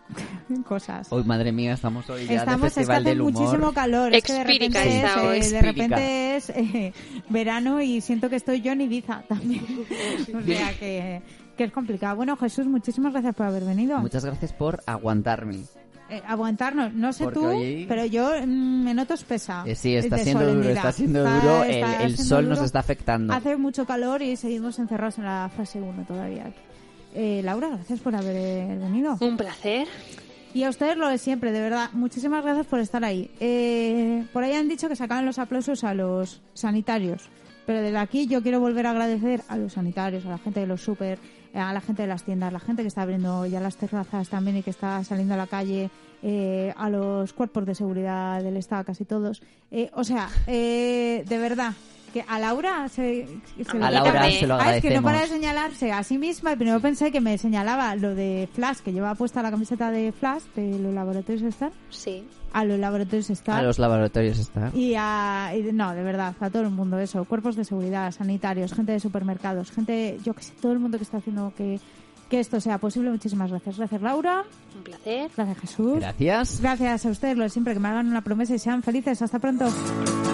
Cosas. Hoy, madre mía, estamos hoy ya Estamos, de es que Festival hace del Humor. muchísimo calor. Es que de Expírica repente, está es, hoy. eh, de Expírica. repente es eh, verano y siento que estoy yo en Ibiza también. O sea que, que es complicado. Bueno, Jesús, muchísimas gracias por haber venido. Muchas gracias por aguantarme. Eh, aguantarnos, no sé Porque tú, hoy- pero yo mm, me noto espesa. Eh, sí, está de siendo duro, solemnidad. está siendo Está- duro. está el el siendo sol duro. nos está afectando. Hace mucho calor y seguimos encerrados en la fase uno todavía. Eh, Laura, gracias por haber eh, venido. Un placer. Y a ustedes lo de siempre, de verdad. Muchísimas gracias por estar ahí. Eh, por ahí han dicho que sacaban los aplausos a los sanitarios. Pero desde aquí yo quiero volver a agradecer a los sanitarios, a la gente de los súper, a la gente de las tiendas, la gente que está abriendo ya las terrazas también y que está saliendo a la calle, eh, a los cuerpos de seguridad del Estado, casi todos. Eh, o sea, eh, de verdad, que a Laura se, se A Laura también. se lo Ah, es que no agradecemos. para de señalarse a sí misma y primero pensé que me señalaba lo de Flash, que lleva puesta la camiseta de Flash de los laboratorios Star, Sí. a los laboratorios Star. A los laboratorios está. Y a, y no, de verdad, a todo el mundo eso, cuerpos de seguridad, sanitarios, gente de supermercados, gente, yo que sé, todo el mundo que está haciendo que, que esto sea posible. Muchísimas gracias. Gracias, Laura. Un placer. Gracias, Jesús. Gracias. Gracias a ustedes, lo de siempre, que me hagan una promesa y sean felices. Hasta pronto.